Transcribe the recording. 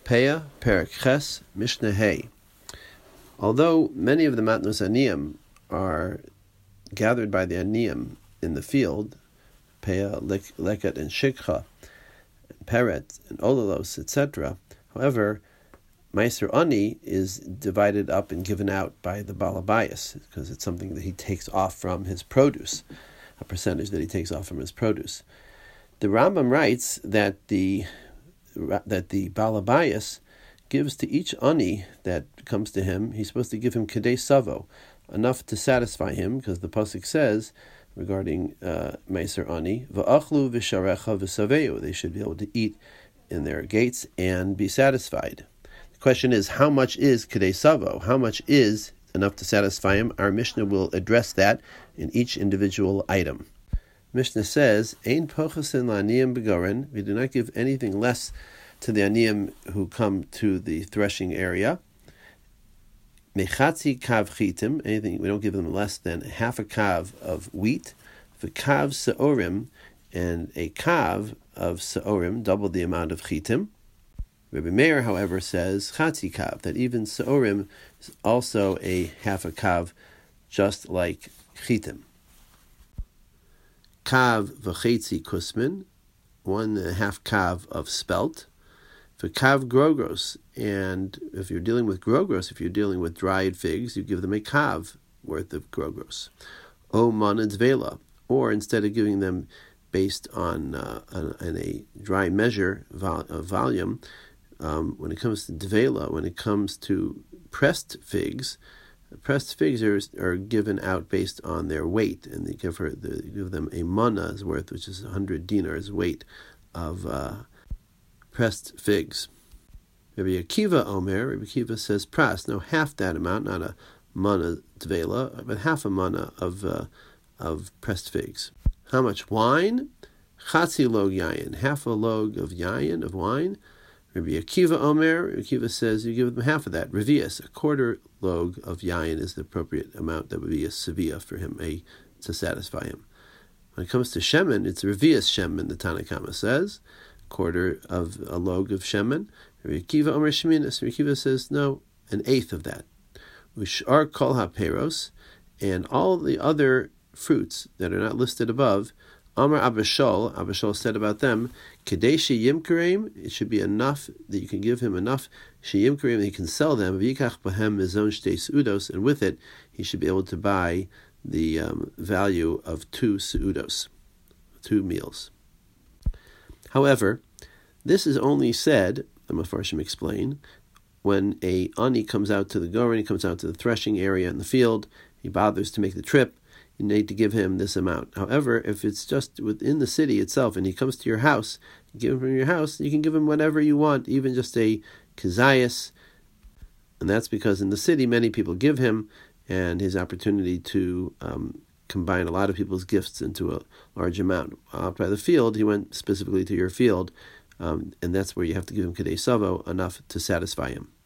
Peah, Perek Ches, Mishnah Hey. Although many of the matnos aniyim are gathered by the aniyim in the field, Peah, Leket, and Shikha, and Peret, and Olalos, etc., however, Meiser Ani is divided up and given out by the Balabayas, because it's something that he takes off from his produce, a percentage that he takes off from his produce. The Rambam writes that the Balabayas gives to each ani that comes to him, he's supposed to give him kedei savo, enough to satisfy him, because the pasuk says regarding Meiser Ani, va'achlu v'sharecha v'saveu, they should be able to eat in their gates and be satisfied. The question is, how much is kedei savo? How much is enough to satisfy him? Our Mishnah will address that in each individual item. Mishnah says, Ein pochasin la'aniyim begoren, we do not give anything less to the aniyim who come to the threshing area. Mechatzi kav chitim, anything, we don't give them less than half a kav of wheat. V'kav se'orim, and a kav of se'orim, double the amount of chitim. Rabbi Meir, however, says chatzi kav, that even se'orim is also a half a kav, just like chitim. Kav v'chetzi kusmin, 1.5 kav of spelt. For kav grogros, and if you're dealing with grogros, if you're dealing with dried figs, you give them a kav worth of grogros. O mana dvela, or instead of giving them based on a dry measure volume, when it comes to dvela, when it comes to pressed figs are given out based on their weight, and they give them a mana's worth, which is 100 dinars weight of pressed figs. Rabbi Akiva Omer, Rabbi Akiva says pras, no, half that amount, not a mana tvela, but half a mana of pressed figs. How much wine? Chatzi log yayin, half a log of yayin, of wine. Rabbi Akiva Omer, Rabbi Akiva says you give them half of that. Revius, a quarter log of yayin is the appropriate amount that would be a sevilla for him, to satisfy him. When it comes to shemen, it's revius shemen, the Tanna Kama says, quarter of a log of shemen. Rabbi Akiva Omer Sheminas, Rabbi Akiva says no, 1/8 of that. Ushar kol haperos, and all the other fruits that are not listed above. Amar Abishol said about them, Kedei sheyimkareim, it should be enough that you can give him enough sheyimkareim that he can sell them. V'yikach bahem mizon shtei seudos, and with it he should be able to buy the value of 2 seudos, 2 meals. However, this is only said, the Mefarshim explain, when a ani comes out to the goren, he comes out to the threshing area in the field, he bothers to make the trip, you need to give him this amount. However, if it's just within the city itself and he comes to your house, you give him from your house, you can give him whatever you want, even just a kazayas, and that's because in the city many people give him, and his opportunity to combine a lot of people's gifts into a large amount. Out by the field, he went specifically to your field, and that's where you have to give him kedei savo, enough to satisfy him.